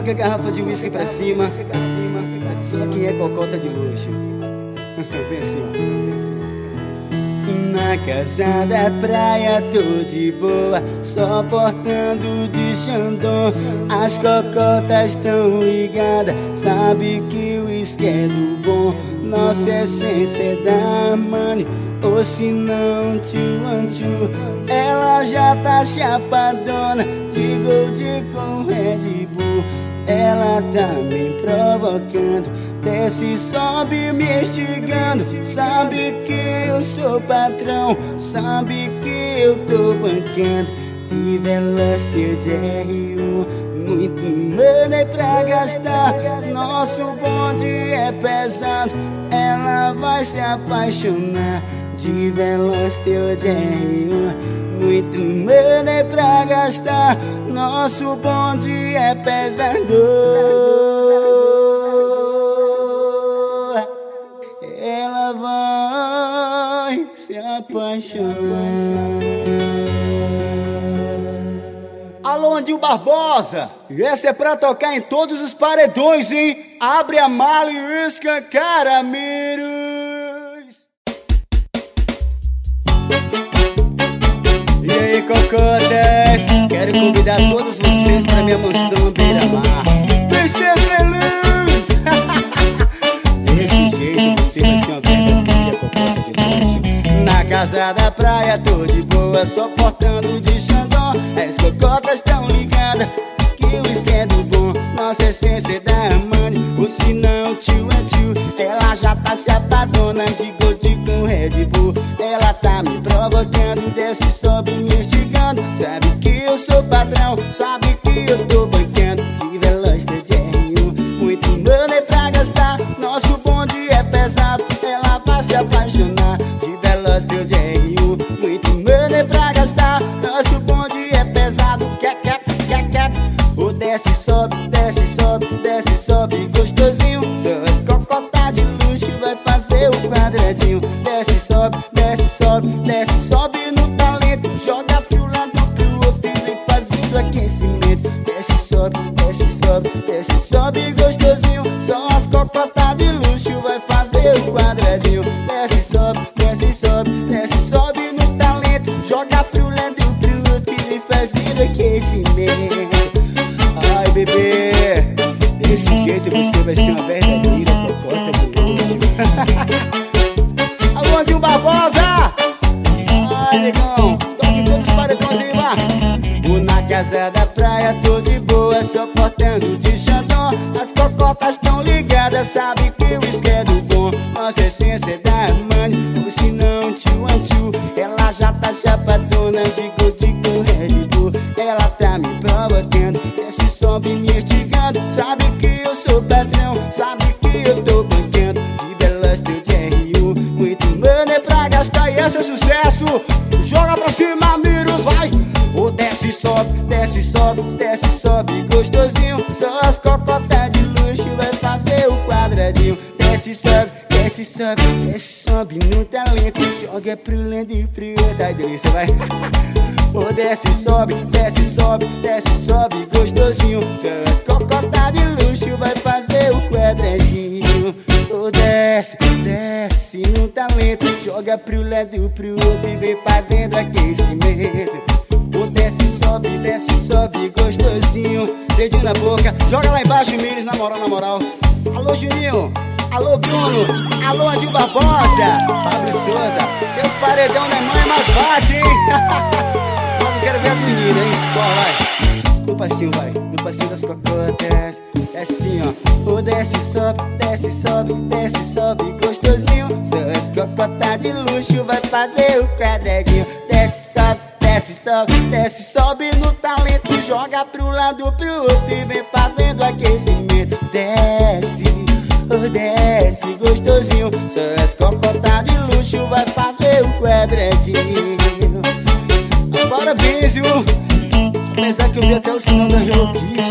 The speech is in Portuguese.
Joga a garrafa de uísque pra cima. Só quem é cocota de luxo. Bem assim, ó. Na casa da praia tô de boa, só portando de Xandão. As cocotas tão ligadas, sabe que o uísque é do bom. Nossa essência é da Armani, ou se não tio. Ela já tá chapadona, de Gold com Red Bull. Ela tá me provocando, desce e sobe me instigando. Sabe que eu sou patrão, sabe que eu tô bancando. De Veloster de R1, muito money pra gastar. Nosso bonde é pesado, ela vai se apaixonar. De Veloster de R1, muito money pra gastar. Nosso bonde é pesado, ela vai se apaixonar. Alô, Andinho Barbosa, essa é pra tocar em todos os paredões, hein? Abre a mala e escancara, Miros. E aí, cocotas, quero convidar todos vocês pra minha mansão beira-mar. Vem ser feliz! Desse jeito você vai ser uma verdadeira cocota de luxo. Na casa da praia tô de boa, só portando de Xandão. As cocotas tão ligadas, que o uísque é do bom. Nossa essência é da Armani, ou se não tio. Ela já tá chapadona, de Gold com Red Bull. Ela tá me provocando, desce e sobe me instigando. Sabe que eu sou patrão, sabe que eu tô bancando. De Veloster de R1, muito money pra gastar. Nosso bonde é pesado, ela vai se apaixonar. De Veloster de R1, muito money pra gastar. Nosso bonde é pesado, quer. O desce, sobe, gostosinho. Suas cocotas de luxo vai fazer o quadradinho. Desce, sobe no talento. Joga pro lado pro outro e vem fazendo aquecimento. Desce, sobe, gostosinho. Só as cocotas de luxo vai fazer o quadradinho. Desce, sobe no talento. Joga pro lado pro outro e vem fazendo aquecimento. Ai, bebê, desse jeito você vai ser uma verdadeira cocota de luxo. Alô, Andinho Barbosa! Ai, negão, toque todos os paredões aí, vá. Na casa da praia tô de boa, só portando de Xandão. As cocotas tão ligadas, sabe que o uísque é do bom. Nossa essência é da Armani, ou se não tio. Ela já tá chapadona, de Gold com Red Bull. Ela tá me provocando, desce e sobe me instigando. Sabe que eu sou patrão, sabe que eu tô bancando. De Veloster de R1, muito money pra gastar. E esse é sucesso, joga pra cima, Miros, vai! O desce, sobe, gostosinho. Só as cocotas de luxo vai fazer o quadradinho. Desce, sobe no talento. Joga pro lado e pro outro, ai delícia, vai! O desce, sobe, gostosinho. Só as cocotas de luxo vai fazer o quadradinho. O desce no talento. Joga pro lado pro outro e vem fazendo aquecimento. O desce, sobe, gostosinho. Dedinho na boca, joga lá embaixo, Miros, na moral. Alô, Juninho, alô, Bruno, alô, Andinho Barbosa, Fábio Souza, seus paredão não é mãe, mas bate, hein? Mas eu quero ver as meninas, hein? Bora, vai. No passinho das cocotas. É assim, ó. O desce, sobe, gostosinho. Suas cocotas de luxo vai fazer o quadradinho. Desce, sobe no talento. Joga pro lado pro outro e vem fazendo aquecimento. Desce, gostosinho. Suas cocotas de luxo vai fazer o quadradinho. Parabéns, viu? Apesar que eu vi até o sinal da Hello Kitty.